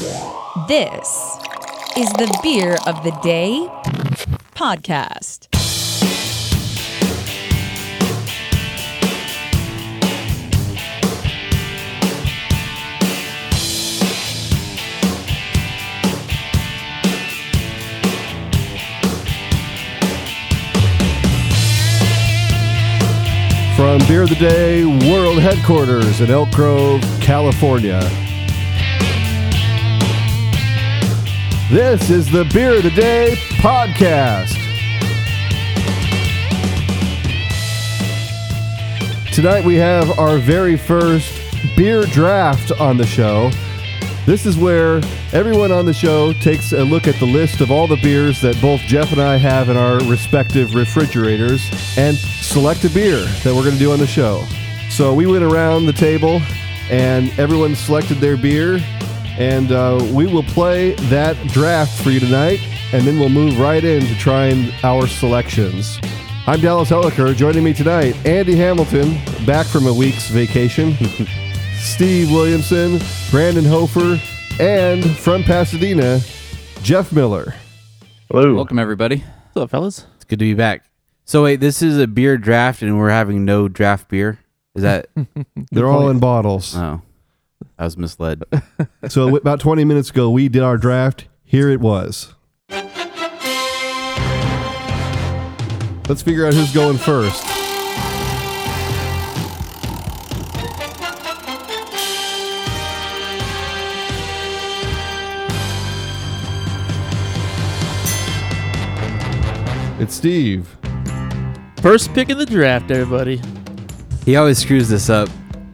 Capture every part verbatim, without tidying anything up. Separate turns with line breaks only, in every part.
This is the Beer of the Day podcast.
From Beer of the Day World Headquarters in Elk Grove, California. This is the Beer of the Day podcast. Tonight we have our very first beer draft on the show. This is where everyone on the show takes a look at the list of all the beers that both Jeff and I have in our respective refrigerators and select a beer that we're going to do on the show. So we went around the table and everyone selected their beer, and uh, we will play that draft for you tonight, and then we'll move right into trying our selections. I'm Dallas Helliker. Joining me tonight, Andy Hamilton, back from a week's vacation. Steve Williamson, Brandon Hofer, and from Pasadena, Jeff Miller.
Hello.
Welcome, everybody.
What's up, fellas?
It's good to be back. So wait, this is a beer draft, and we're having no draft beer? Is that?
They're all in bottles.
Oh, I was misled.
So about twenty minutes ago, we did our draft. Here it was. Let's figure out who's going first. It's Steve.
First pick of the draft, everybody.
He always screws this up.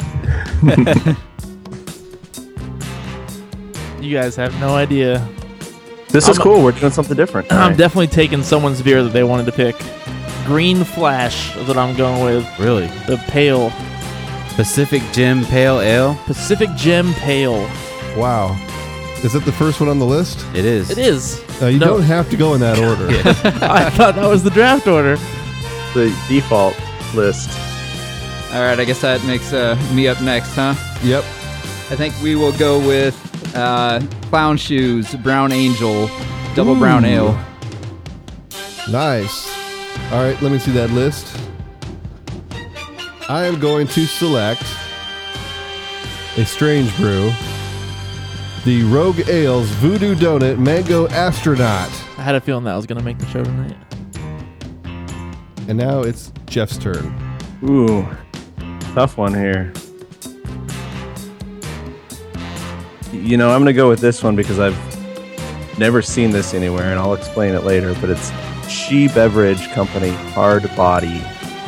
You guys have no idea.
This
I'm
is cool. We're doing something different.
I'm
Right.
definitely taking someone's beer that they wanted to pick. Green Flash is what I'm going with.
Really?
The Pale.
Pacific Gem Pale Ale?
Pacific Gem Pale.
Wow. Is it the first one on the list?
It is.
It is.
Uh, you
No.
don't have to go in that order.
I thought that was the draft order.
The default list.
All right, I guess that makes uh, me up next, huh?
Yep.
I think we will go with uh, Clown Shoes Brown Angel Double
Ooh.
Brown Ale.
Nice. All right, let me see that list. I am going to select a strange brew. The Rogue Ales Voodoo Donut Mango Astronaut.
I had a feeling that was going to make the show tonight.
And now it's Jeff's turn.
Ooh, tough one here. You know, I'm going to go with this one because I've never seen this anywhere, and I'll explain it later, but it's She Beverage Company Hard Body.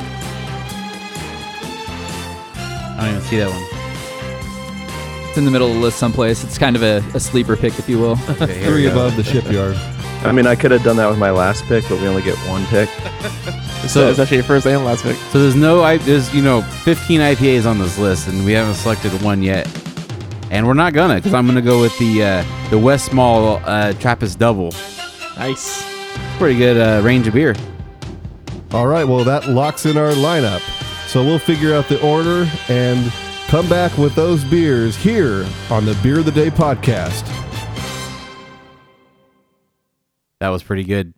I don't even see that one.
It's in the middle of the list someplace. It's kind of a, a sleeper pick, if you will.
Okay, here
Three
we go.
above the shipyard.
I mean, I could have done that with my last pick, but we only get one pick.
So it's actually your first and last pick.
So there's no, I, there's, you know, fifteen I P As on this list, and we haven't selected one yet. And we're not gonna, because I'm gonna go with the uh, the West Mall uh, Trappist Double.
Nice.
Pretty good uh, range of beer.
All right, well, that locks in our lineup. So we'll figure out the order and come back with those beers here on the Beer of the Day podcast.
That was pretty good.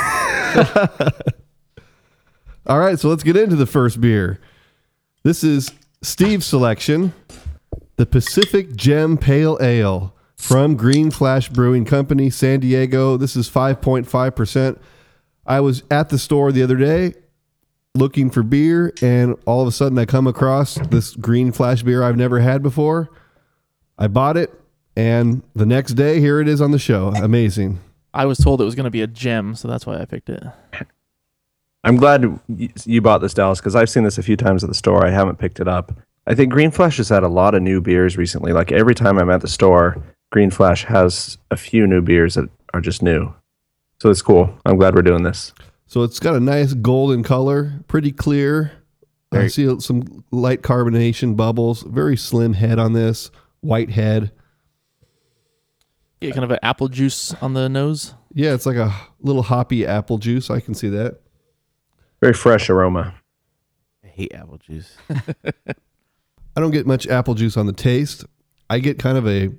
All right, so let's get into the first beer. This is Steve's selection, the Pacific Gem Pale Ale from Green Flash Brewing Company, San Diego. This is five point five percent. I was at the store the other day looking for beer, and all of a sudden I come across this Green Flash beer I've never had before. I bought it, and the next day, here it is on the show. Amazing.
I was told it was going to be a gem, so that's why I picked it.
I'm glad y- you bought this, Dallas, because I've seen this a few times at the store. I haven't picked it up. I think Green Flash has had a lot of new beers recently. Like every time I'm at the store, Green Flash has a few new beers that are just new. So it's cool. I'm glad we're doing this.
So it's got a nice golden color, pretty clear. I
Very-
see some light carbonation bubbles. Very slim head on this, white head.
Yeah, kind of an apple juice on the nose.
Yeah, it's like a little hoppy apple juice. I can see that.
Very fresh aroma.
I hate apple juice.
I don't get much apple juice on the taste. I get kind of a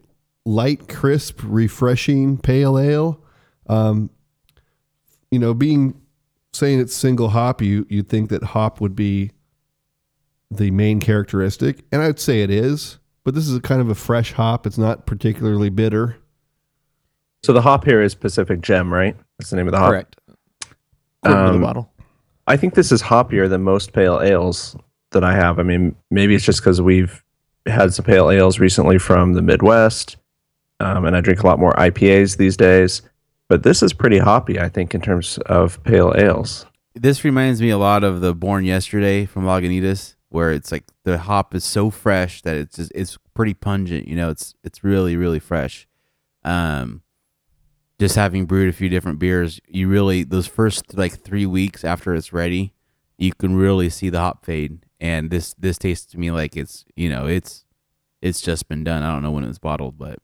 light, crisp, refreshing pale ale. Um, you know, being saying it's single hop, you you'd think that hop would be the main characteristic, and I'd say it is. But this is a kind of a fresh hop. It's not particularly bitter.
So the hop here is Pacific Gem, right? That's the name of the hop.
Correct.
According to the
Um,
bottle.
I think this is hoppier than most pale ales that I have. I mean, maybe it's just because we've had some pale ales recently from the Midwest, um, and I drink a lot more I P As these days. But this is pretty hoppy, I think, in terms of pale ales.
This reminds me a lot of the Born Yesterday from Lagunitas, where it's like the hop is so fresh that it's just, it's pretty pungent. You know, it's it's really really fresh. Um, just having brewed a few different beers, you really those first like three weeks after it's ready, you can really see the hop fade. And this this tastes to me like it's you know it's it's just been done. I don't know when it was bottled, but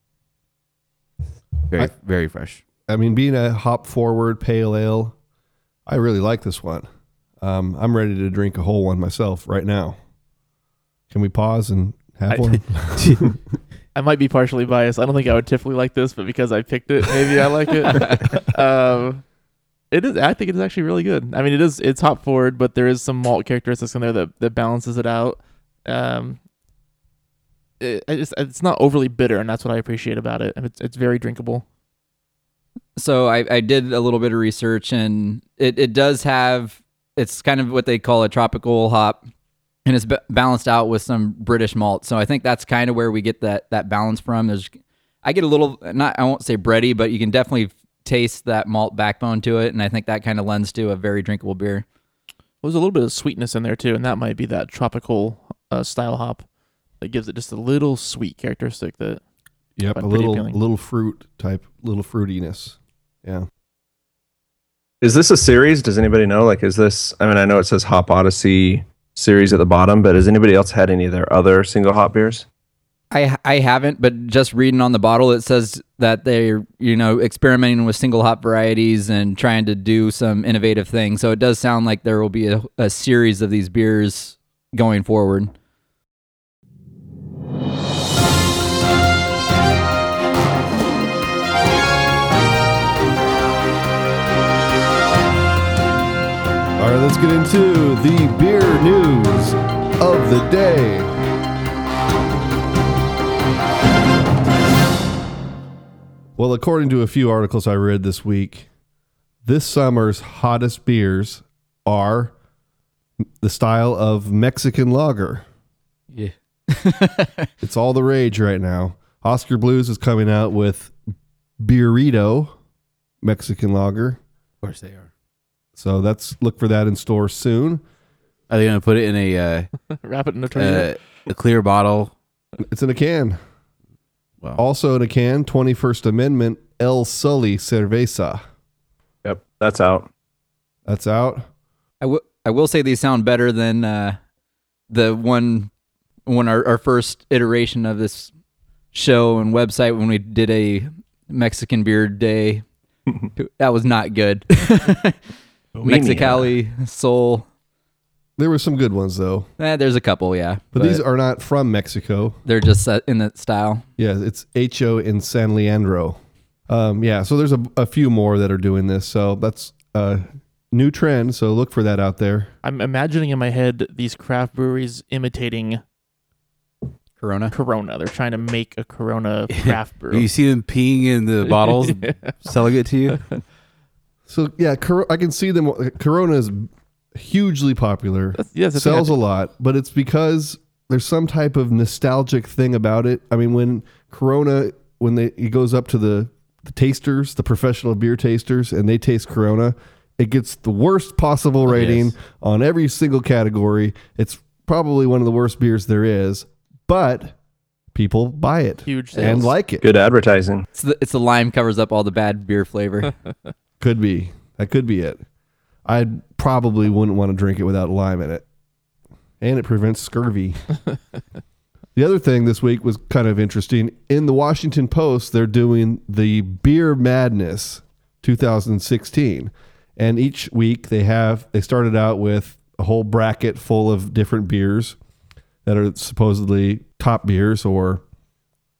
very
I-
very fresh.
I mean, being a hop forward pale ale, I really like this one. Um, I'm ready to drink a whole one myself right now. Can we pause and have
I-
one?
I might be partially biased. I don't think I would typically like this, but because I picked it, maybe I like it. um, it is. I think it is actually really good. I mean, it is. It's hop forward, but there is some malt characteristics in there that, that balances it out. Um, it, I just, it's not overly bitter, and that's what I appreciate about it. And it's it's very drinkable.
So I, I did a little bit of research, and it, it does have, it's kind of what they call a tropical hop, and it's b- balanced out with some British malt. So I think that's kind of where we get that that balance from. There's, I get a little, not I won't say bready, but you can definitely taste that malt backbone to it, and I think that kind of lends to a very drinkable beer.
There's a little bit of sweetness in there too, and that might be that tropical uh, style hop that gives it just a little sweet characteristic that.
Yep,
But
a
pretty
little
appealing.
little fruit type, little fruitiness. Yeah.
Is this a series? Does anybody know? Like, is this, I mean, I know it says Hop Odyssey series at the bottom, but has anybody else had any of their other single hop beers?
I I haven't, but just reading on the bottle, it says that they're, you know, experimenting with single hop varieties and trying to do some innovative things. So it does sound like there will be a, a series of these beers going forward.
All right, let's get into the beer news of the day. Well, according to a few articles I read this week, this summer's hottest beers are the style of Mexican lager.
Yeah.
It's all the rage right now. Oscar Blues is coming out with Beerito Mexican lager.
Of course they are.
So that's look for that in stores soon.
Are they going to put it in a uh,
Wrap it in a tornado.
uh, a clear bottle?
It's in a can.
Wow.
Also in a can, twenty-first Amendment El Sully Cerveza.
Yep, that's out.
That's out.
I will I will say these sound better than uh, the one when our, our first iteration of this show and website when we did a Mexican beer day. That was not good. Mexicali, Soul.
There were some good ones though,
Eh, there's a couple, yeah.
but, these are not from Mexico.
they're just set in that style.
Yeah, it's Hecho in San Leandro. Um, yeah, so there's a, a few more that are doing this. So that's a new trend. So look for that out there.
I'm imagining in my head these craft breweries imitating
Corona.
Corona. They're trying to make a Corona craft brew.
You see them peeing in the bottles, selling it to you.
So yeah, Cor- I can see them. Corona is hugely popular.
That's- yes, that's
sells a
what
lot, but it's because there's some type of nostalgic thing about it. I mean, when Corona, when they it goes up to the, the tasters, the professional beer tasters, and they taste Corona, it gets the worst possible rating
Yes.
on every single category. It's probably one of the worst beers there is, but people buy it
Huge
and
sales.
like it.
Good advertising.
It's the, it's the lime covers up all the bad beer flavor.
Could be. That could be it. I probably wouldn't want to drink it without lime in it. And it prevents scurvy. The other thing this week was kind of interesting. In the Washington Post, they're doing the Beer Madness twenty sixteen. And each week they have, they started out with a whole bracket full of different beers that are supposedly top beers or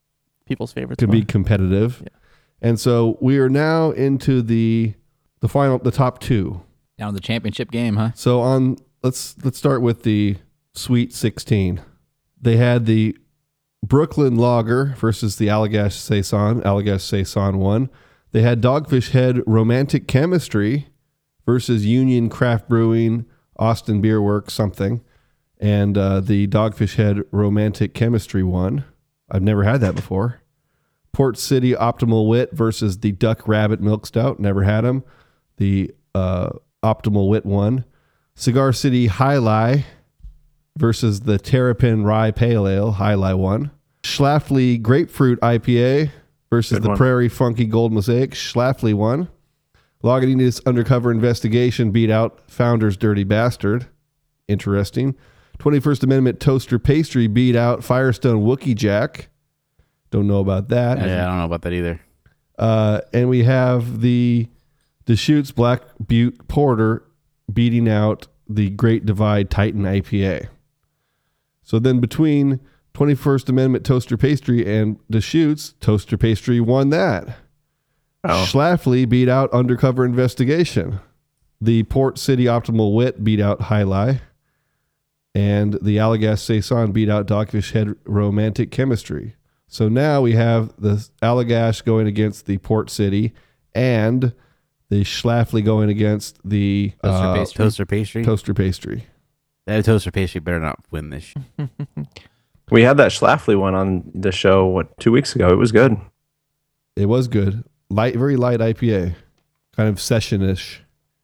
people's favorites.
Can
more.
be competitive.
Yeah.
And so we are now into the the final, the top two.
Down to the championship game, huh?
So on, let's let's start with the Sweet sixteen. They had the Brooklyn Lager versus the Allagash Saison. Allagash Saison won. They had Dogfish Head Romantic Chemistry versus Union Craft Brewing, Austin Beer Works, something. And uh, the Dogfish Head Romantic Chemistry won. I've never had that before. Port City Optimal Wit versus the Duck Rabbit Milk Stout. Never had them. The uh, Optimal Wit won. Cigar City High Lie versus the Terrapin Rye Pale Ale. High Lie won. Schlafly Grapefruit I P A versus
Good
the
one.
Prairie Funky Gold Mosaic. Schlafly won. Lagunitas Undercover Investigation beat out Founder's Dirty Bastard. Interesting. twenty-first Amendment Toaster Pastry beat out Firestone Wookie Jack. Don't know about that.
Yeah, I don't know about that either.
Uh, and we have the Deschutes Black Butte Porter beating out the Great Divide Titan I P A. So then between twenty-first Amendment Toaster Pastry and Deschutes, Toaster Pastry won that.
Oh.
Schlafly beat out Undercover Investigation. The Port City Optimal Wit beat out High Lie. And the Allagash Saison beat out Dogfish Head Romantic Chemistry. So now we have the Allagash going against the Port City and the Schlafly going against the
Toaster
uh,
Pastry.
Toaster pastry.
Toaster Pastry.
That toaster pastry better not win this.
We had that Schlafly one on the show, what, two weeks ago. It was good.
It was good. Light, very light I P A. Kind of session-ish.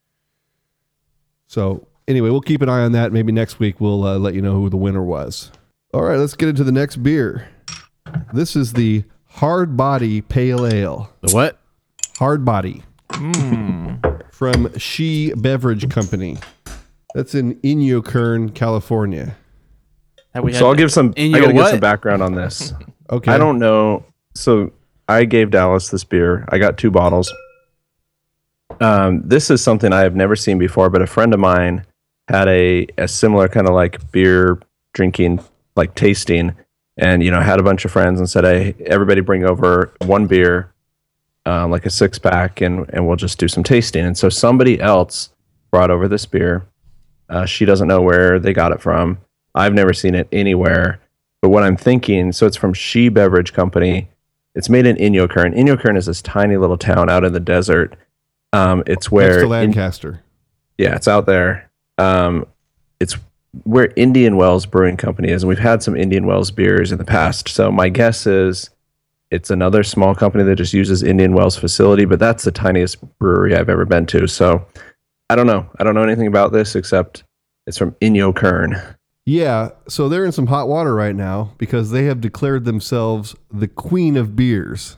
So anyway, we'll keep an eye on that. Maybe next week we'll uh, let you know who the winner was. All right, let's get into the next beer. This is the Hard Body Pale Ale.
The what?
Hard Body. From She Beverage Company. That's in Inyokern, California.
Have we
So
had-
I'll give some.
In
I
your
gotta give
what?
some background on this.
Okay.
I don't know. So I gave Dallas this beer. I got two bottles. Um, this is something I have never seen before, but a friend of mine had a, a similar kind of like beer drinking, like tasting, and you know had a bunch of friends and said, "Hey, everybody bring over one beer, um, like a six pack, and and we'll just do some tasting." And so somebody else brought over this beer. Uh, she doesn't know where they got it from. I've never seen it anywhere. But what I'm thinking, so it's from She Beverage Company. It's made in Inyokern. Inyokern is this tiny little town out in the desert. Um, it's where
Next to
in-
Lancaster.
yeah, it's out there. Um, it's where Indian Wells Brewing Company is, and we've had some Indian Wells beers in the past. So my guess is it's another small company that just uses Indian Wells facility, but that's the tiniest brewery I've ever been to. So I don't know. I don't know anything about this except it's from Inyokern.
Yeah, so they're in some hot water right now because they have declared themselves the queen of beers.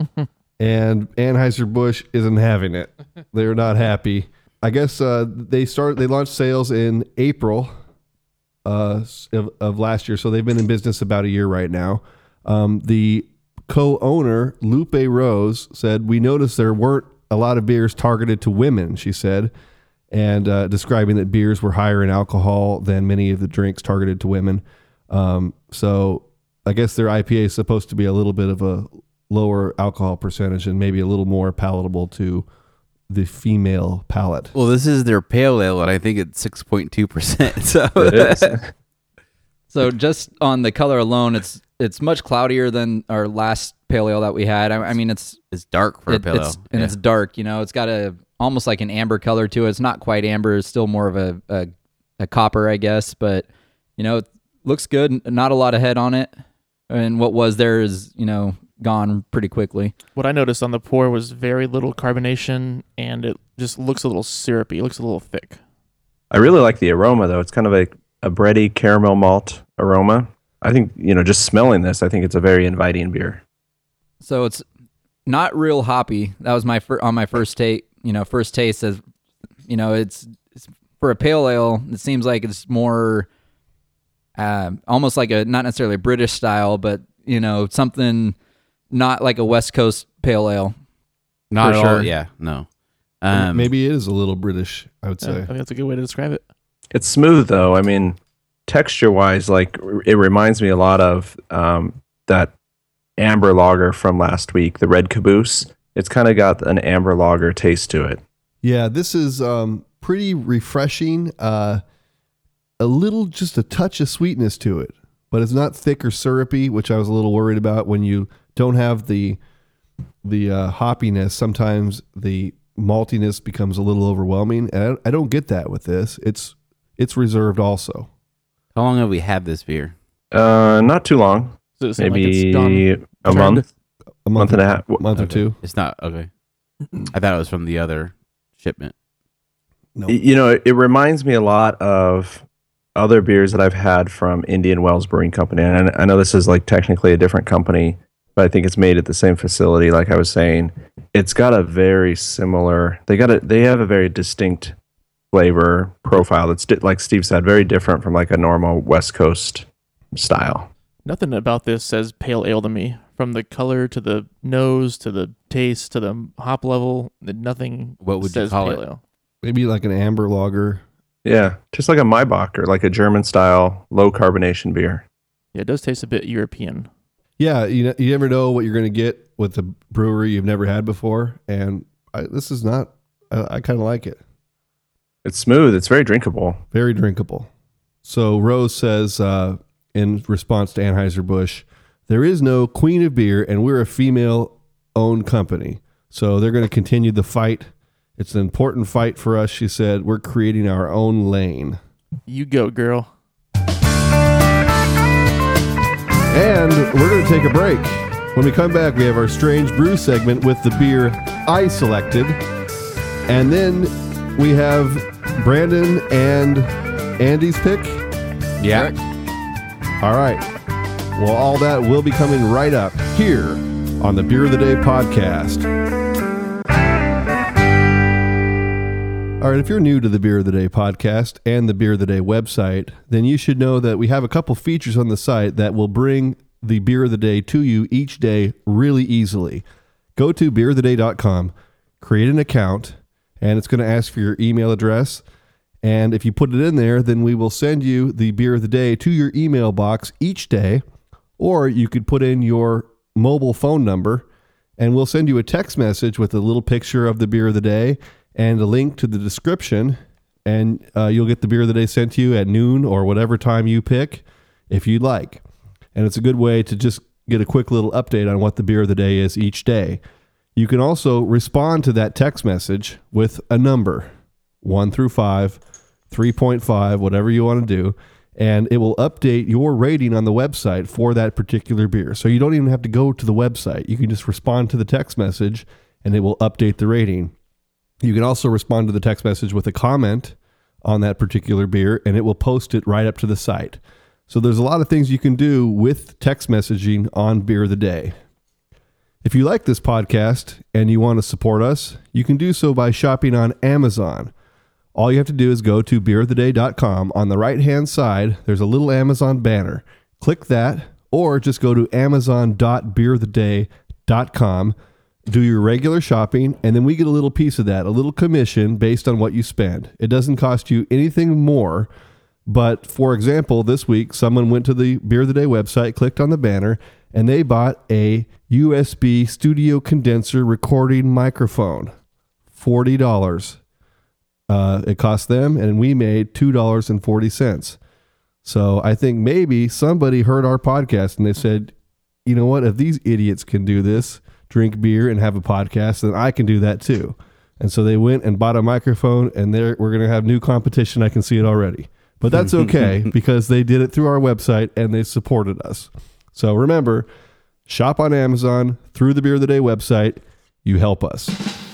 And Anheuser-Busch isn't having it. They're not happy. I guess uh, they started. They launched sales in April uh, of, of last year, so they've been in business about a year right now. Um, the co-owner, Lupe Rose, said, "We noticed there weren't a lot of beers targeted to women," she said, and uh, describing that beers were higher in alcohol than many of the drinks targeted to women. Um, so I guess their I P A is supposed to be a little bit of a lower alcohol percentage and maybe a little more palatable to the female palate.
Well, this is their pale ale, and I think it's six point two percent. So
It is.
So just on the color alone, it's it's much cloudier than our last pale ale that we had. I, I mean, it's
it's dark for a
it-
pale ale.
it's, and
Yeah.
it's dark. You know, it's got a almost like an amber color to it. It's not quite amber. It's still more of a a, a copper, I guess. But you know, it looks good. N- Not a lot of head on it, and what was there is you know gone pretty quickly.
What I noticed on the pour was very little carbonation, and it just looks a little syrupy. It looks a little thick.
I really like the aroma, though. It's kind of a, a bready caramel malt aroma. I think, you know, just smelling this, I think it's a very inviting beer.
So it's not real hoppy. That was my fir- on my first take. You know, first taste as you know, it's, it's for a pale ale. It seems like it's more uh, almost like a not necessarily a British style, but you know, something not like a West Coast pale ale.
Not
for
at all.
sure.
Yeah, no. Um,
maybe it is a little British, I would
Yeah,
say.
I think that's a good way to describe it.
It's smooth, though. I mean, texture-wise, like, r- it reminds me a lot of um, that amber lager from last week, the Red Caboose. It's kind of got an amber lager taste to it.
Yeah, this is um, pretty refreshing. Uh, a little, just a touch of sweetness to it, but it's not thick or syrupy, which I was a little worried about. When you don't have the the uh, hoppiness, sometimes the maltiness becomes a little overwhelming, and I, I don't get that with this. It's it's reserved also.
How long have we had this beer?
Uh, not too long.
Does it seem like
Maybe
it's gone
a
turned?
month,
A
month and a half.
month or
Okay.
two.
It's not okay. I thought it was from the other shipment.
No,
Y- You know, it, it reminds me a lot of other beers that I've had from Indian Wells Brewing Company. And I, I know this is like technically a different company, but I think it's made at the same facility. Like I was saying, it's got a very similar. They got a. They have a very distinct flavor profile. That's di- like Steve said, very different from like a normal West Coast style.
Nothing about this says pale ale to me. From the color to the nose to the taste to the hop level, nothing
What would you
says
call
pale
it?
ale.
maybe like an amber lager.
Yeah, just like a Maibach or like a German style low carbonation beer.
Yeah, it does taste a bit European.
Yeah, you know, you never know what you're going to get with a brewery you've never had before, and I, this is not. I, I kind of like it.
It's smooth. It's very drinkable.
Very drinkable. So Rose says uh, in response to Anheuser-Busch, there is no queen of beer, and we're a female-owned company. So they're going to continue the fight. It's an important fight for us, she said. We're creating our own lane.
You go, girl.
And we're going to take a break. When we come back, we have our Strange Brew segment with the beer I selected. And then we have Brandon and Andy's pick.
Yeah.
All right. Well, all that will be coming right up here on the Beer of the Day podcast. All right, if you're new to the Beer of the Day podcast and the Beer of the Day website, then you should know that we have a couple features on the site that will bring the Beer of the Day to you each day really easily. Go to beer of the day dot com, create an account, and it's going to ask for your email address. And if you put it in there, then we will send you the Beer of the Day to your email box each day. Or you could put in your mobile phone number, and we'll send you a text message with a little picture of the Beer of the Day and a link to the description, and uh, you'll get the Beer of the Day sent to you at noon or whatever time you pick if you'd like. And it's a good way to just get a quick little update on what the Beer of the Day is each day. You can also respond to that text message with a number, one through five, three point five, whatever you want to do, and it will update your rating on the website for that particular beer. So you don't even have to go to the website. You can just respond to the text message, and it will update the rating. You can also respond to the text message with a comment on that particular beer, and it will post it right up to the site. So there's a lot of things you can do with text messaging on Beer of the Day. If you like this podcast and you want to support us, you can do so by shopping on Amazon. All you have to do is go to beer of the day dot com. On the right-hand side, there's a little Amazon banner. Click that, or just go to amazon dot beer of the day dot com. Do your regular shopping, and then we get a little piece of that, a little commission based on what you spend. It doesn't cost you anything more, but for example, this week, someone went to the Beer of the Day website, clicked on the banner, and they bought a U S B studio condenser recording microphone, forty dollars. Uh, it cost them, and we made two dollars and forty cents. So I think maybe somebody heard our podcast, and they said, you know what, if these idiots can do this, drink beer and have a podcast, then I can do that too. And so they went and bought a microphone, and there we're going to have new competition. I can see it already. But that's okay because they did it through our website and they supported us. So remember, shop on Amazon through the Beer of the Day website. You help us.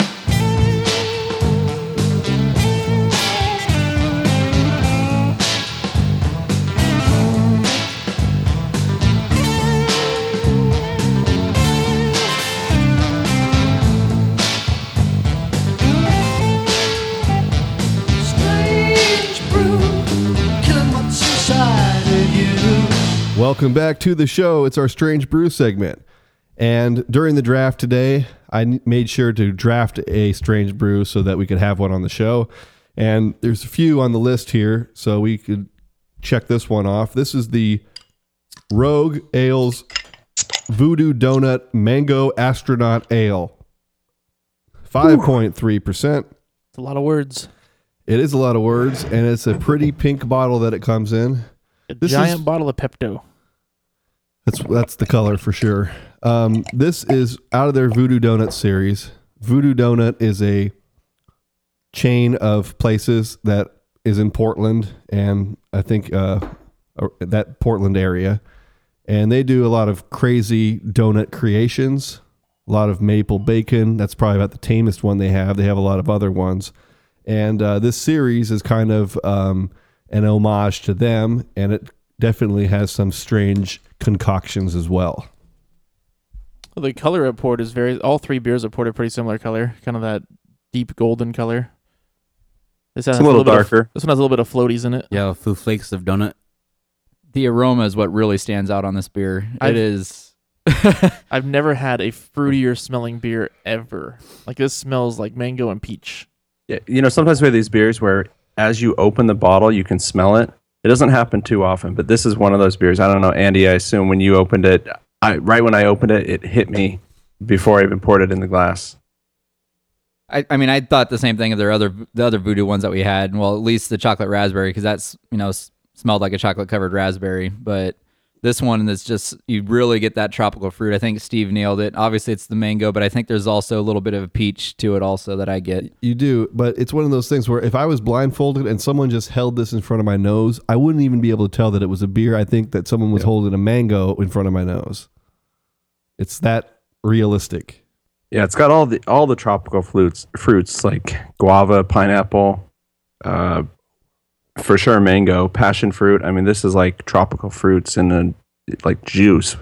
Welcome back to the show. It's our Strange Brew segment. And during the draft today, I n- made sure to draft a Strange Brew so that we could have one on the show. And there's a few on the list here, so we could check this one off. This is the Rogue Ales Voodoo Donut Mango Astronaut Ale. five point three percent.
It's a lot of words.
It is a lot of words, and it's a pretty pink bottle that it comes in.
A
This
giant
is-
bottle of Pepto.
That's that's the color for sure. Um, this is out of their Voodoo Donut series. Voodoo Donut is a chain of places that is in Portland, and I think uh, uh, that Portland area. And they do a lot of crazy donut creations, a lot of maple bacon. That's probably about the tamest one they have. They have a lot of other ones. And uh, this series is kind of um, an homage to them, and it definitely has some strange concoctions as well.
Well, the color report is very. All three beers report a pretty similar color, kind of that deep golden color. This has
It's a little
bit of-
darker.
this one has a little bit of floaties in it.
Yeah, foo flakes of donut.
The aroma is what really stands out on this beer.
I've-
It is.
I've never had a fruitier smelling beer ever. Like this smells like mango and peach.
Yeah, you know, sometimes we have these beers where as you open the bottle, you can smell it. It doesn't happen too often, but this is one of those beers. I don't know, Andy, I assume when you opened it, I, right when I opened it, it hit me before I even poured it in the glass.
I, I mean, I thought the same thing of their other the other voodoo ones that we had. Well, at least the chocolate raspberry, because that's you know s- smelled like a chocolate covered raspberry. But this one is just you really get that tropical fruit. I think Steve nailed it. Obviously, it's the mango, but I think there's also a little bit of peach to it also that I get.
You do, but it's one of those things where if I was blindfolded and someone just held this in front of my nose, I wouldn't even be able to tell that it was a beer. I think that someone was holding a mango in front of my nose. It's that realistic.
Yeah, it's got all the all the tropical fruits, fruits like guava, pineapple, uh, for sure mango, passion fruit. I mean, this is like tropical fruits in a like juice.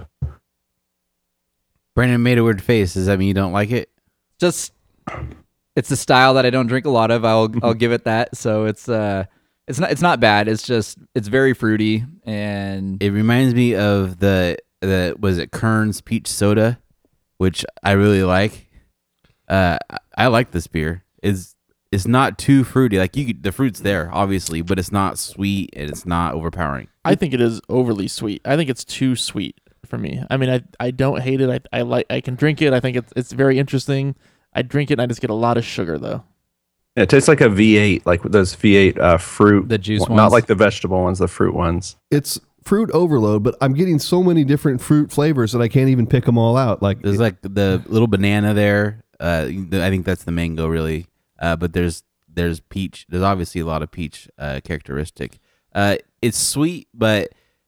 Brandon made a weird face. Does that mean you don't like it?
Just it's a style that I don't drink a lot of. I'll I'll give it that. So it's uh it's not it's not bad. It's just it's very fruity and
It reminds me of the the was it Kern's peach soda, which I really like. Uh, I- I like this beer. It's it's not too fruity. Like you, could- the fruit's there obviously, but it's not sweet and it's not overpowering.
I think it is overly sweet. I think it's too sweet for me. I mean, I I don't hate it. I I like I can drink it. I think it's it's very interesting. I drink it and I just get a lot of sugar though.
Yeah, it tastes like a V eight, like those V eight uh, fruit,
The juice
one- not
ones.
like the vegetable ones, the fruit ones.
It's fruit overload, but I'm getting so many different fruit flavors that I can't even pick them all out. Like
There's like the little banana there. Uh, the- I think that's the mango really. Uh, but there's there's peach. There's obviously a lot of peach uh, characteristic. Uh, it's sweet, but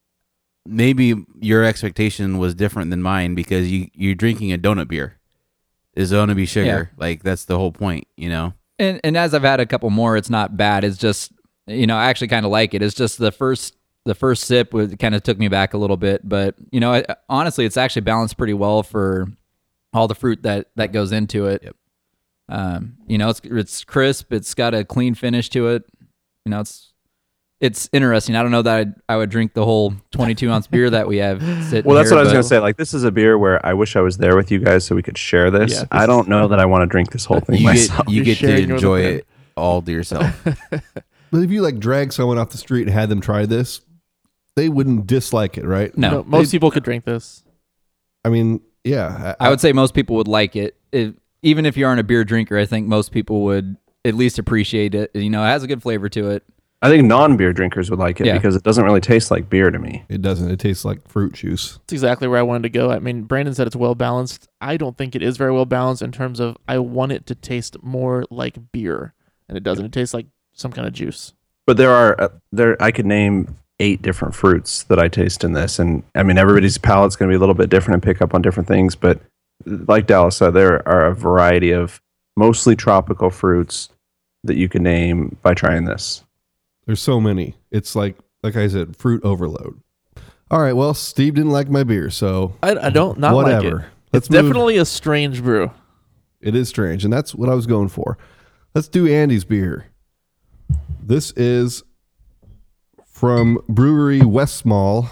maybe your expectation was different than mine because you you're drinking a donut beer. There's going to be sugar. Like that's the whole point, you know.
And and as I've had a couple more, it's not bad. It's just you know I actually kind of like it. It's just the first the first sip was kind of took me back a little bit, but you know I, honestly, it's actually balanced pretty well for all the fruit that that goes into it.
Yep.
Um, you know, it's it's crisp. It's got a clean finish to it. You know, it's it's interesting. I don't know that I'd, I would drink the whole twenty-two ounce beer that we have sitting
Well, that's
here,
what I was
but-
going to say. Like, this is a beer where I wish I was there with you guys so we could share this.
Yeah, this
I don't know that I want to drink this whole thing
You
myself.
get you
You're
get to
sharing your
enjoy
liquid.
it all to yourself.
But if you like drag someone off the street and had them try this, they wouldn't dislike it, right?
No.
No, most
They-
people could drink this.
I mean, yeah.
I would say most people would like it. If, even if you aren't a beer drinker, I think most people would at least appreciate it. You know, it has a good flavor to it.
I think non-beer drinkers would like it
Yeah.
because it doesn't really taste like beer to me.
It doesn't. It tastes like fruit juice.
That's exactly where I wanted to go. I mean, Brandon said it's well balanced. I don't think it is very well balanced in terms of I want it to taste more like beer, and it doesn't. It tastes like some kind of juice.
But there are uh, there I could name eight different fruits that I taste in this, and I mean everybody's palate's going to be a little bit different and pick up on different things. But like Dallas said, there are a variety of mostly tropical fruits that you can name by trying this.
There's so many. It's like, like I said, fruit overload. All right. Well, Steve didn't like my beer, so
I, I don't not
whatever.
like it.
Let's
It's
move.
definitely a strange brew.
It is strange, and that's what I was going for. Let's do Andy's beer. This is from Brewery Westmalle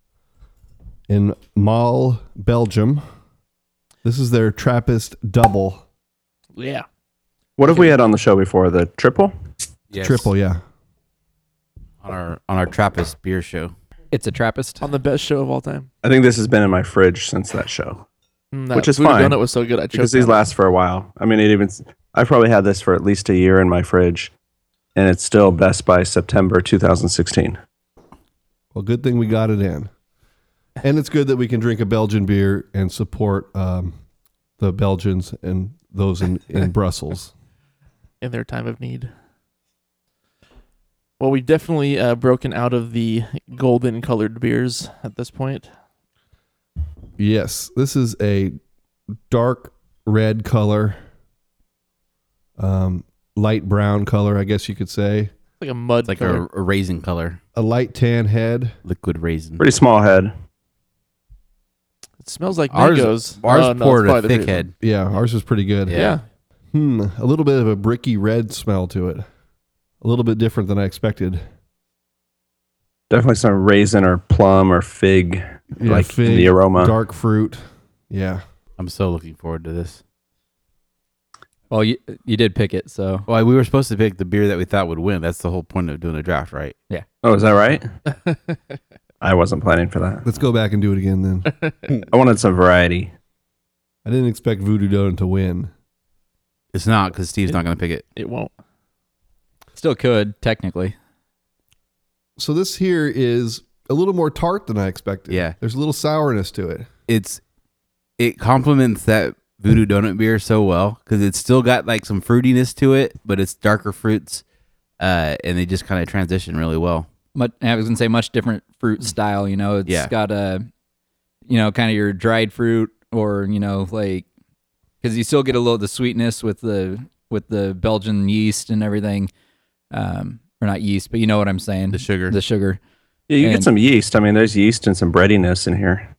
in Malle, Belgium. This is their Trappist Double.
Yeah.
What have we had on the show before? The triple?
Yes.
Triple, yeah.
on our on our Trappist beer show.
It's a Trappist.
on the best show of all time.
I think this has been in my fridge since that show.
Mm, that
Which is
Voodoo
fine,
Donut was so good. I
Because
choked
these
on it.
last for a while. I mean, it even I've probably had this for at least a year in my fridge, and it's still best by September two thousand sixteen.
Well, good thing we got it in. And it's good that we can drink a Belgian beer and support um, the Belgians and those in, in Brussels.
in their time of need. Well, we've definitely uh, broken out of the golden colored beers at this point.
Yes, this is a dark red color, um, light brown color, I guess you could say.
Like a mud
It's like
color.
a, a raisin color,
A light tan head.
liquid raisin.
Pretty small head.
It smells like
Ours-
mangoes.
Ours
Oh, no,
poured
it's
a
probably the
thick
raisin.
head.
Yeah, ours is pretty good.
Yeah.
Yeah.
Hmm, a little bit of a bricky red smell to it. A little bit different than I expected.
Definitely some raisin or plum or fig,
Yeah,
like
fig,
the aroma.
dark fruit. Yeah.
I'm so looking forward to this.
Well, you you did pick it, so
Well, we were supposed to pick the beer that we thought would win. That's the whole point of doing a draft, right?
Oh, is that right? I wasn't planning for that.
Let's go back and do it again then.
I wanted some variety.
I didn't expect Voodoo Donut to win.
It's not because Steve's not going to pick it.
It won't.
still could technically.
So this here is a little more tart than I expected.
Yeah.
There's a little sourness to it.
It's it complements that Voodoo Donut beer so well because it's still got like some fruitiness to it, but it's darker fruits, uh, and they just kind of transition really well.
Much, I was gonna say much different fruit style. You know, it's
Yeah.
got a, you know, kind of your dried fruit, or you know, like because you still get a little of the sweetness with the with the Belgian yeast and everything, um, or not yeast, but you know what I'm saying.
The sugar.
The sugar.
Yeah, you
And-
get some yeast. I mean, there's yeast and some breadiness in here.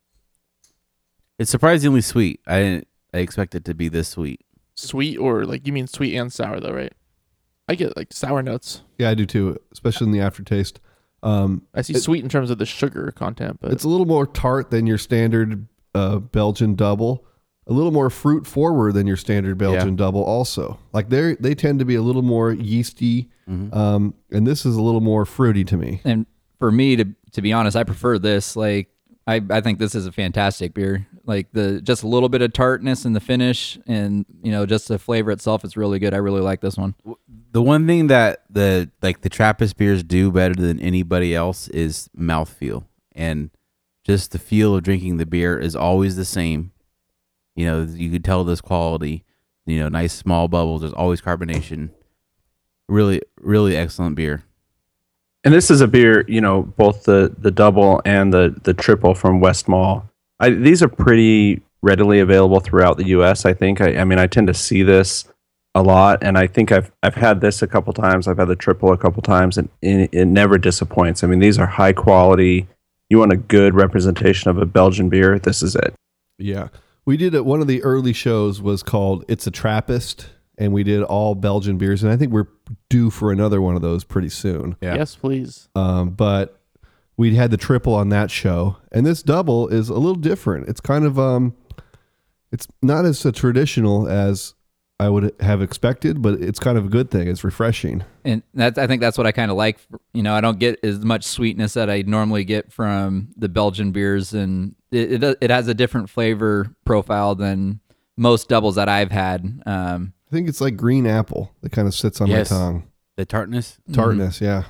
It's surprisingly sweet. I didn't. I expect it to be this sweet.
Sweet or like you mean sweet and sour though, right? I get like sour notes.
Yeah, I do too, especially in the aftertaste. Um,
I see
It-
sweet in terms of the sugar content, but
it's a little more tart than your standard uh, Belgian double. A little more fruit forward than your standard Belgian
Yeah.
double. Also, like they they tend to be a little more yeasty,
Mhm.
um, and this is a little more fruity to me.
And for me, to to be honest, I prefer this. Like, I I think this is a fantastic beer. Like the just a little bit of tartness in the finish, and you know, just the flavor itself is really good. I really like this one.
The one thing that the like the Trappist beers do better than anybody else is mouthfeel, and just the feel of drinking the beer is always the same. You know, you could tell this quality. You know, nice small bubbles. There's always carbonation. Really, really excellent beer.
And this is a beer, you know, both the, the double and the, the triple from West Mall. I, these are pretty readily available throughout the U S, I think. I, I mean, I tend to see this a lot, and I think I've I've had this a couple times. I've had the triple a couple times, and it, it never disappoints. I mean, these are high quality. You want a good representation of a Belgian beer, this is it.
Yeah, we did it. One of the early shows was called "It's a Trappist," and we did all Belgian beers, and I think we're due for another one of those pretty soon.
Yeah.
yes, please.
Um, but we had the triple on that show, and this double is a little different. It's kind of um, it's not as uh, traditional as I would have expected, but it's kind of a good thing. It's refreshing.
And that's I think that's what I kind of like. You know, I don't get as much sweetness that I normally get from the Belgian beers, and it it, it has a different flavor profile than most doubles that I've had. Um,
I think it's like green apple that kind of sits on
Yes.
my tongue.
The tartness,
Tartness, yeah.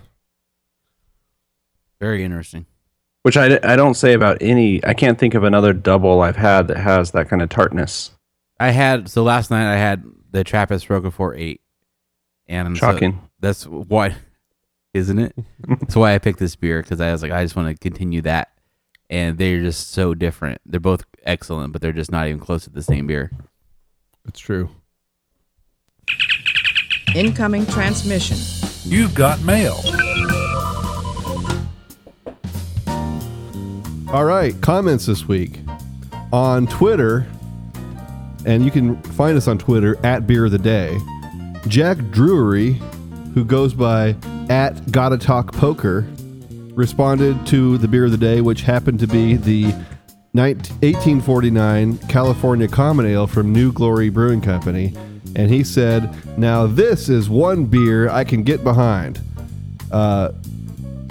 very interesting.
Which I, I don't say about any, I can't think of another double I've had that has that kind of tartness.
I had so last night I had the Trappist Roquefort eight, and so
Shocking.
that's why, isn't it? That's why I picked this beer because I was like, I just want to continue that, and they're just so different. They're both excellent, but they're just not even close to the same beer.
It's true.
Incoming transmission.
You've got mail.
All right, comments this week on Twitter, and you can find us on Twitter at Beer of the Day. Jack Drury, who goes by at Gotta Talk Poker, responded to the Beer of the Day, which happened to be the eighteen forty-nine California Common Ale from New Glory Brewing Company, and he said, "Now this is one beer I can get behind." Uh,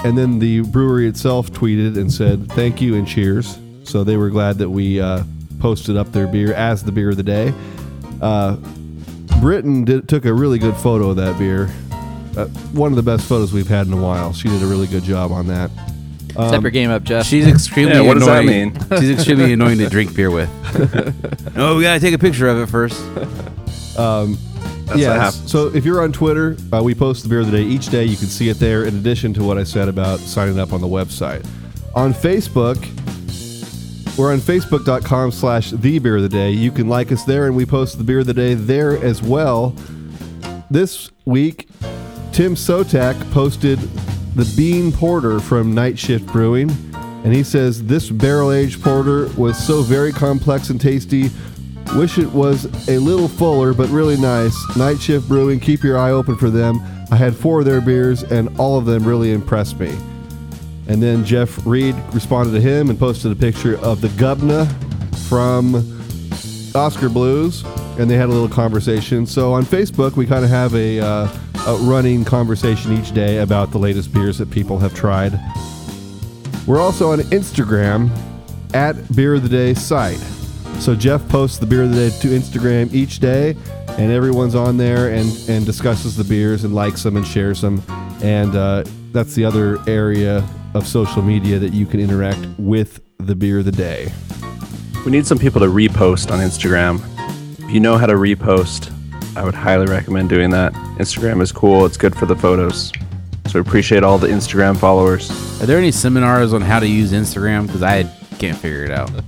and then the brewery itself tweeted and said thank you and cheers. So they were glad that we uh, posted up their beer as the beer of the day. Uh, Britton did, took a really good photo of that beer. Uh, one of the best photos we've had in a while. She did a really good job on that.
Step your game up, Jeff.
She's extremely
Yeah, what does that
annoying.
mean?
She's extremely annoying to drink beer with. Oh, we gotta take a picture of it first.
Um,
That's
yeah,
what happens.
so if you're on Twitter, uh, we post the beer of the day each day. You can see it there in addition to what I said about signing up on the website. On Facebook, we're on facebook.com slash the beer of the day. You can like us there, and we post the beer of the day there as well. This week, Tim Sotak posted the Bean Porter from Night Shift Brewing, and he says, this barrel-aged porter was so very complex and tasty. Wish it was a little fuller, but really nice. Night Shift Brewing, keep your eye open for them. I had four of their beers, and all of them really impressed me. And then Jeff Reed responded to him and posted a picture of the Gubna from Oscar Blues, and they had a little conversation. So on Facebook, we kind of have a, uh, a running conversation each day about the latest beers that people have tried. We're also on Instagram at Beer of the Day site. So Jeff posts the beer of the day to Instagram each day, and everyone's on there and, and discusses the beers and likes them and shares them. And uh, that's the other area of social media that you can interact with the beer of the day.
We need some people to repost on Instagram. If you know how to repost, I would highly recommend doing that. Instagram is cool. It's good for the photos. So we appreciate all the Instagram followers.
Are there any seminars on how to use Instagram? Because I can't figure it out.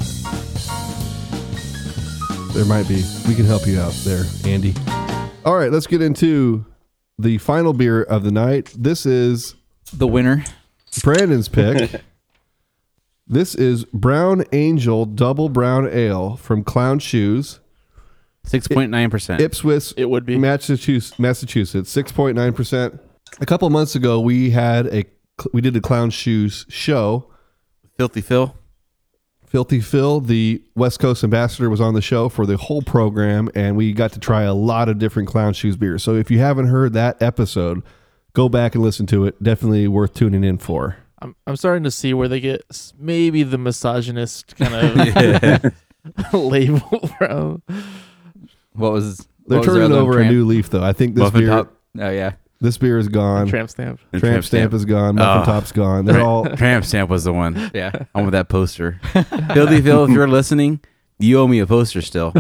There might be. We can help you out there, Andy. All right, let's get into the final beer of the night. This is
the winner.
Brandon's pick. This is Brown Angel Double Brown Ale from Clown Shoes,
six point nine percent.
Ipswich,
It would be.
Massachusetts, Massachusetts, six point nine percent. A couple months ago, we had a we did a Clown Shoes show.
Filthy Phil.
Filthy Phil, the West Coast ambassador, was on the show for the whole program, and we got to try a lot of different Clown Shoes beers. So if you haven't heard that episode, go back and listen to it. Definitely worth tuning in for.
I'm I'm starting to see where they get s- maybe the misogynist kind of label from.
What was
They're
what was their
turning
other
over
one?
a
Tramp?
new leaf, though. I think this
Muffin
beer,
Top.
Oh yeah.
this beer is gone.
Tramp stamp.
And
Tramp Stamp is gone. Muffin
Oh.
Top's gone. They're all.
Tramp Stamp was the one.
Yeah.
On with that poster. Filthy Phil, if you're listening, you owe me a poster still.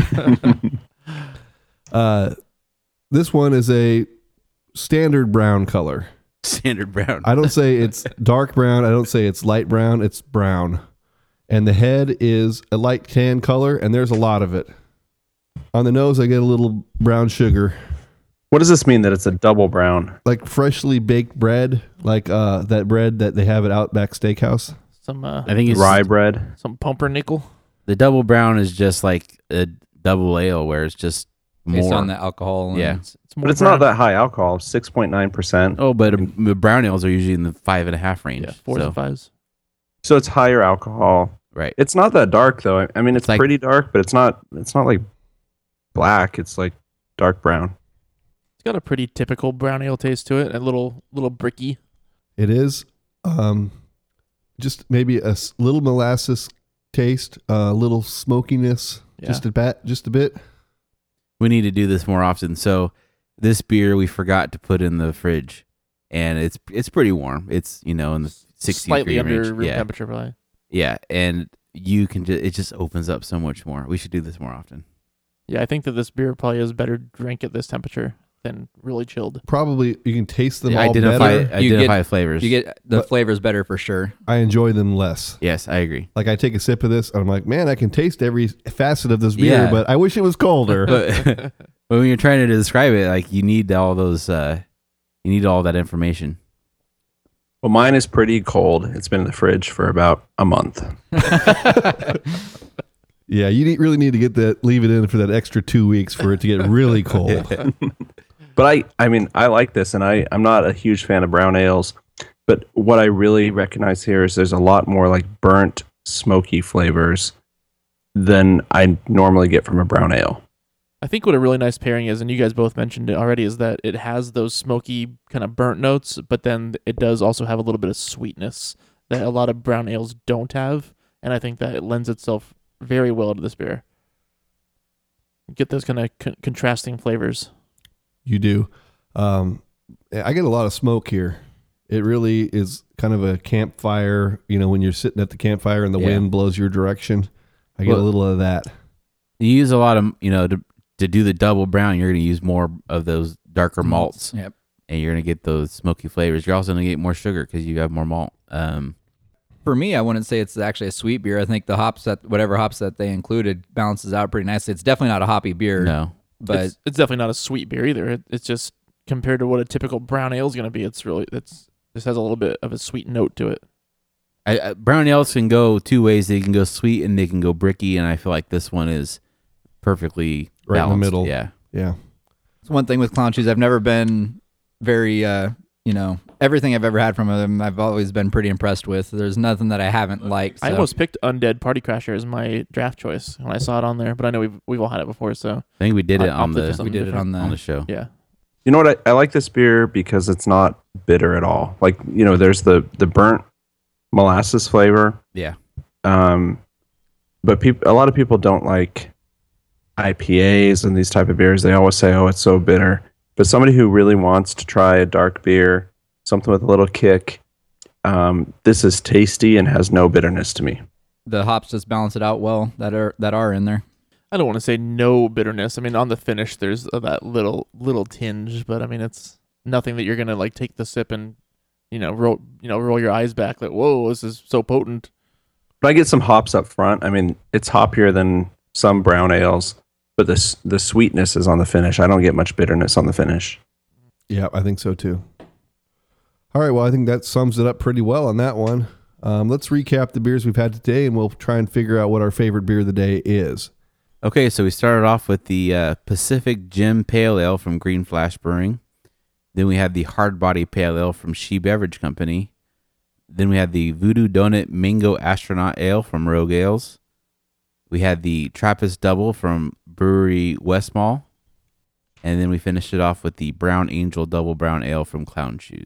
Uh, this one is a standard brown color.
Standard brown.
I don't say it's dark brown. I don't say it's light brown. It's brown. And the head is a light tan color, and there's a lot of it. On the nose, I get a little brown sugar,
What does this mean that it's a double brown?
like freshly baked bread, like uh, that bread that they have at Outback Steakhouse.
Some uh,
I think it's
Rye bread?
some pumpernickel.
the double brown is just like a double ale where it's just
Based
more.
on the alcohol. And
Yeah.
It's, it's more
But it's
brown.
not that high alcohol, six point nine percent.
Oh, but um, the brown ales are usually in the five and a half range.
Yeah, fours
so,
and fives.
So it's higher alcohol.
right.
It's not that dark though. I- I mean, it's,
It's like-
pretty dark, but it's not. It's not like black. It's like dark brown.
It's got a pretty typical brown ale taste to it. A little little bricky.
It is um, just maybe a s- little molasses taste, a little smokiness,
Yeah.
just a bit, just a bit.
We need to do this more often. So this beer we forgot to put in the fridge, and it's it's pretty warm. It's you know in the sixty
Slightly
degree
under
range.
room
Yeah,
temperature, probably.
yeah, and you can just it just opens up so much more. We should do this more often.
Yeah, I think that this beer probably is better drink at this temperature than really chilled.
Probably you can taste them all
identify
better.
You
identify
get-
flavors.
You get the
But-
flavors better for sure.
I enjoy them less.
yes, I agree.
Like I take a sip of this, and I'm like, man, I can taste every facet of this beer,
Yeah.
but I wish it was colder.
But, but when you're trying to describe it, like you need all those, uh, you need all that information.
Well, mine is pretty cold. It's been in the fridge for about a month.
Yeah, you need, really need to get that, leave it in for that extra two weeks for it to get really cold.
But I, I mean, I like this, and I, I'm not a huge fan of brown ales. But what I really recognize here is there's a lot more like burnt, smoky flavors than I normally get from a brown ale.
I think what a really nice pairing is, and you guys both mentioned it already, is that it has those smoky kind of burnt notes, but then it does also have a little bit of sweetness that a lot of brown ales don't have, and I think that it lends itself very well to this beer. Get those kind of con- contrasting flavors.
You do. Um, I get a lot of smoke here. It really is kind of a campfire, you know, when you're sitting at the campfire and the
Yeah.
wind blows your direction. I get
Well-
a little of that.
You use a lot of, you know, to, to do the double brown, you're going to use more of those darker malts,
Yep.
and you're going to get those smoky flavors. You're also going to get more sugar because you have more malt. Um,
For me, I wouldn't say it's actually a sweet beer. I think the hops that whatever hops that they included balances out pretty nicely. It's definitely not a hoppy beer.
no.
but
it's, it's definitely not a sweet beer either. It, it's just compared to what a typical brown ale is going to be. It's really it's this has a little bit of a sweet note to it.
I, I, brown ales can go two ways. They can go sweet and they can go bricky, and I feel like this one is perfectly
Right in the
balanced.
middle.
Yeah.
Yeah.
it's one thing with Clown Shoes. I've never been very, uh, you know, everything I've ever had from them, I've always been pretty impressed with. There's nothing that I haven't liked.
I
so-
almost picked Undead Party Crasher as my draft choice when I saw it on there, but I know we've we've all had it before, so
I think we did it
I
on
opted for
the
something
we did it
different.
on the,
on the show.
yeah.
You know what? I, I like this beer because it's not bitter at all. Like, you know, there's the the burnt molasses flavor.
Yeah.
Um, but peop- a lot of people don't like I P As and these type of beers. They always say, "Oh, it's so bitter." But somebody who really wants to try a dark beer, something with a little kick, um, this is tasty and has no bitterness to me.
the hops just balance it out well that are that are in there.
I don't want to say no bitterness. I mean, on the finish, there's uh, that little little tinge, but I mean, it's nothing that you're gonna like take the sip and you know roll you know roll your eyes back like, whoa, this is so potent.
But I get some hops up front. I mean, it's hoppier than some brown ales, but the s- the sweetness is on the finish. I don't get much bitterness on the finish.
Yeah, I think so too. All right, well, I think that sums it up pretty well on that one. Um, let's recap the beers we've had today, and we'll try and figure out what our favorite beer of the day is.
Okay, so we started off with the uh, Pacific Gem Pale Ale from Green Flash Brewing. Then we had the Hard Body Pale Ale from She Beverage Company. Then we had the Voodoo Donut Mango Astronaut Ale from Rogue Ales. We had the Trappist Double from Brewery Westmall. And then we finished it off with the Brown Angel Double Brown Ale from Clown Shoes.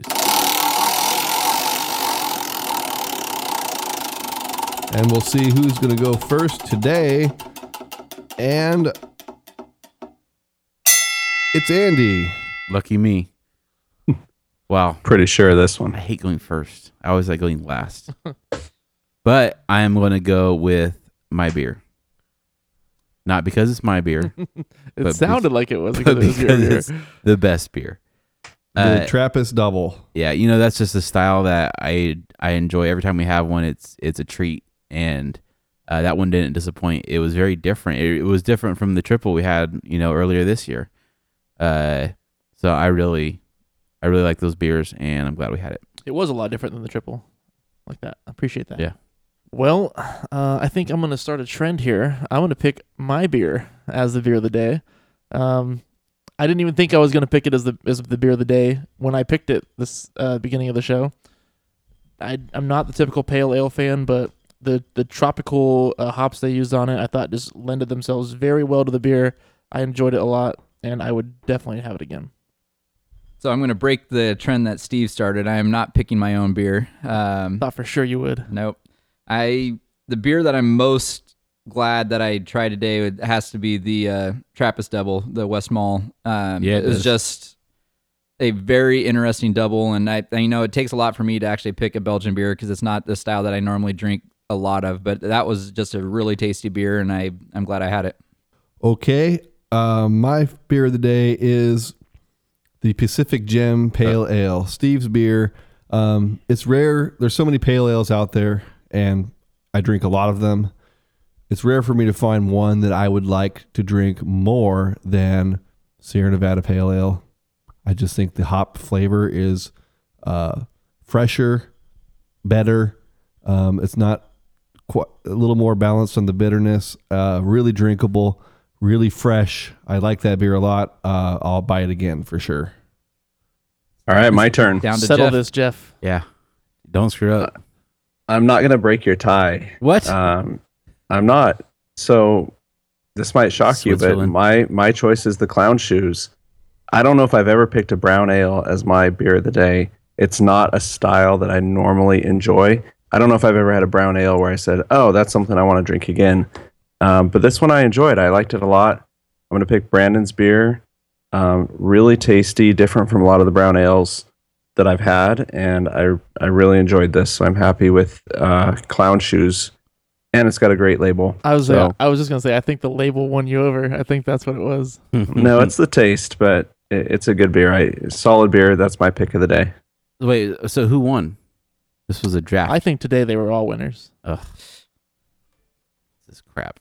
And we'll see who's going to go first today. And it's Andy.
Lucky me. Wow.
Pretty sure of this
I
one.
hate going first. I always like going last. But I am going to go with my beer. Not because it's my beer,
It
But
sounded
be-
like it was
but
because it was your
because
beer.
it's the best beer.
The
Uh,
Trappist Double.
yeah, you know that's just a style that I I enjoy. Every time we have one, it's it's a treat, and uh, that one didn't disappoint. It was very different. It, it was different from the triple we had, you know, earlier this year. Uh, so I really, I really like those beers, and I'm glad we had it.
It was a lot different than the triple, like that. I appreciate that.
Yeah.
Well, uh, I think I'm going to start a trend here. I'm going to pick my beer as the beer of the day. Um, I didn't even think I was going to pick it as the as the beer of the day when I picked it this uh, beginning of the show. I I'm not the typical pale ale fan, but the the tropical uh, hops they used on it, I thought just lended themselves very well to the beer. I enjoyed it a lot, and I would definitely have it again.
So I'm going to break the trend that Steve started. I am not picking my own beer. Um,
Thought for sure you would.
Nope. I the beer that I'm most glad that I tried today would, has to be the uh, Trappist Double, the Westmall. Um,
Yeah, it
it was
does.
just a very interesting double, and I, I you know it takes a lot for me to actually pick a Belgian beer because it's not the style that I normally drink a lot of. But that was just a really tasty beer, and I I'm glad I had it.
Okay. Uh, my beer of the day is the Pacific Gem Pale Ale. Steve's beer. Um, it's rare. There's so many pale ales out there, and I drink a lot of them. It's rare for me to find one that I would like to drink more than Sierra Nevada Pale Ale. I just think the hop flavor is uh, fresher, better. Um, it's not quite, a little more balanced on the bitterness. Uh, really drinkable, really fresh. I like that beer a lot. Uh, I'll buy it again for sure.
All right, my turn.
Down to
Settle
Jeff.
this, Jeff.
Yeah, don't screw up.
I'm not going to break your tie.
What?
Um, I'm not. So this might shock you, but
Switzerland.
my my choice is the Clown Shoes. I don't know if I've ever picked a brown ale as my beer of the day. It's not a style that I normally enjoy. I don't know if I've ever had a brown ale where I said, "Oh, that's something I want to drink again." Um, but this one I enjoyed. I liked it a lot. I'm going to pick Brandon's beer. Um, really tasty, different from a lot of the brown ales that I've had, and I I really enjoyed this. So I'm happy with uh, Clown Shoes, and it's got a great label.
I was
So-
uh, I was just gonna say I think the label won you over. I think that's what it was.
No, it's the taste, but it, it's a good beer. I solid beer. That's my pick of the day.
Wait, so who won? This was a draft.
I think today they were all winners.
Ugh. This is crap.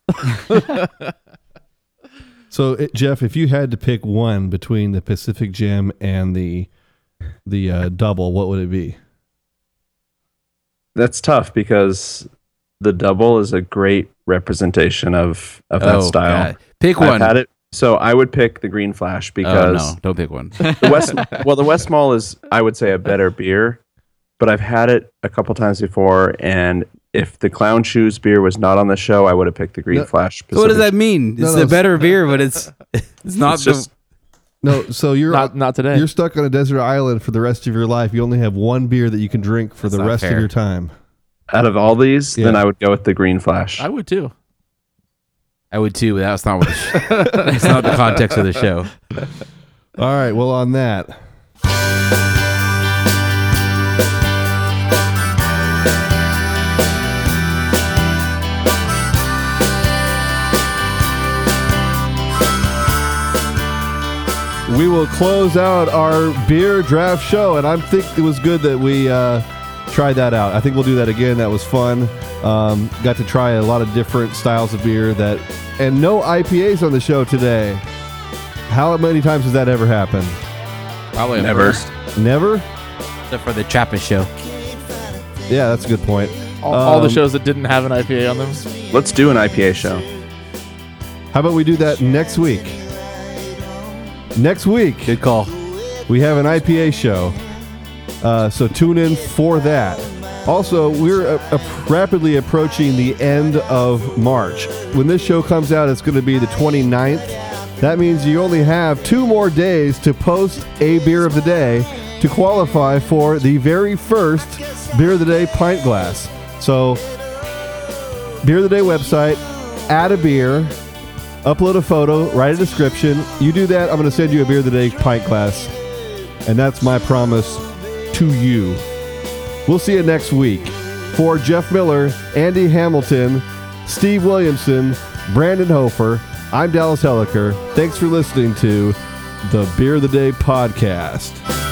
So, it, Jeff, if you had to pick one between the Pacific Gem and the the uh, double, what would it be?
That's tough because the double is a great representation of of that
Oh,
style.
God. Pick
I've
one.
had it, so I would pick the Green Flash
Oh,
because
no, don't pick one.
the West. Well, the West Mall is, I would say, a better beer, but I've had it a couple times before, and if the Clown Shoes beer was not on the show, I would have picked the Green
No.
Flash.
So what does
Pacific.
that mean?
No,
It's
no,
a better beer, but it's it's not
It's
the,
just
No, so you're
Not not today.
you're stuck on a desert island for the rest of your life. You only have one beer that you can drink for
That's
the
not
rest
fair.
of your time.
out of all these, then
Yeah.
I would go with the Green Flash.
I would too.
I would too, but that's not what the sh- that's not the context of the show.
All right. Well, on that, we will close out our beer draft show, and I think it was good that we uh, tried that out. I think we'll do that again. That was fun. Um, got to try a lot of different styles of beer that, and no I P As on the show today. How many times has that ever happened?
Probably a
Never.
first,
Never?
except for the Trappist show.
Yeah, that's a good point.
All, all the
Um,
shows that didn't have an I P A on them.
Let's do an I P A show.
How about we do that next week? Next week,
Good call.
we have an I P A show. Uh, so tune in for that. Also, we're uh, uh, rapidly approaching the end of March. When this show comes out, it's going to be the twenty-ninth. That means you only have two more days to post a beer of the day to qualify for the very first Beer of the Day pint glass. So, Beer of the Day website, add a beer, upload a photo, write a description. You do that, I'm going to send you a Beer of the Day pint glass. And that's my promise to you. We'll see you next week. For Jeff Miller, Andy Hamilton, Steve Williamson, Brandon Hofer, I'm Dallas Helliker. Thanks for listening to the Beer of the Day podcast.